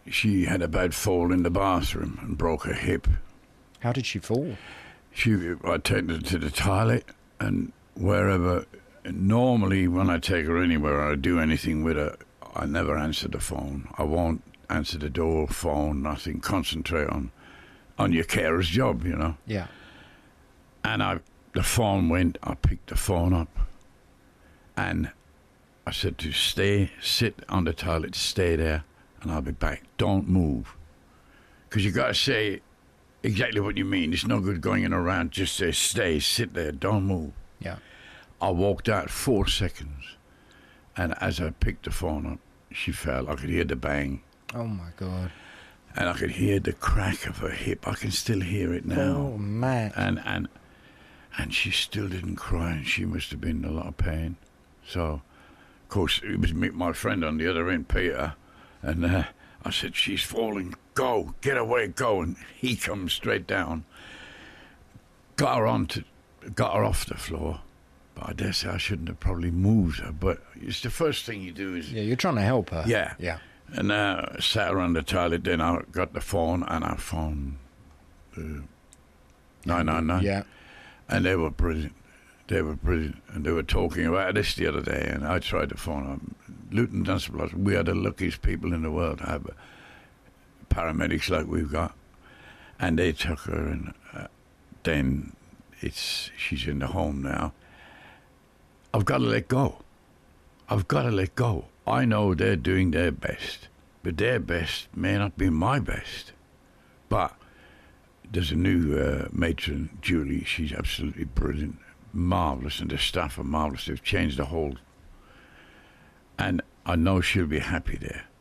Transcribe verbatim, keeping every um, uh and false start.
she had a bad fall in the bathroom and broke her hip. How did she fall? She, I take her to the toilet, and wherever, normally when I take her anywhere, I do anything with her, I never answer the phone. I won't answer the door, phone, nothing. Concentrate on, on your carer's job, you know. Yeah. And I, the phone went, I picked the phone up, and I said to stay, sit on the toilet, stay there, and I'll be back. Don't move. Because you got to say exactly what you mean. It's no good going in around. Just say, stay, sit there, don't move. Yeah. I walked out four seconds, and as I picked the phone up, she fell. I could hear the bang. Oh, my God. And I could hear the crack of her hip. I can still hear it now. Oh, man. And, and, and she still didn't cry, and she must have been in a lot of pain. So, of course, it was me, my friend on the other end, Peter, and uh, I said, she's falling, go, get away, go. And he comes straight down, got her on to, got her off the floor. But I dare say I shouldn't have probably moved her, but it's the first thing you do is... Yeah, you're trying to help her. Yeah. Yeah. And uh, I sat her on the toilet, then I got the phone, and I phoned uh, nine nine nine. Yeah. And they were brilliant. They were brilliant. And they were talking about this the other day, and I tried to phone them. Luton Dunstable, we are the luckiest people in the world to have paramedics like we've got. And they took her, and uh, then it's she's in the home now. I've got to let go. I've got to let go. I know they're doing their best, but their best may not be my best. But there's a new uh, matron, Julie. She's absolutely brilliant, marvellous, and the staff are marvellous. They've changed the whole... And I know she'll be happy there.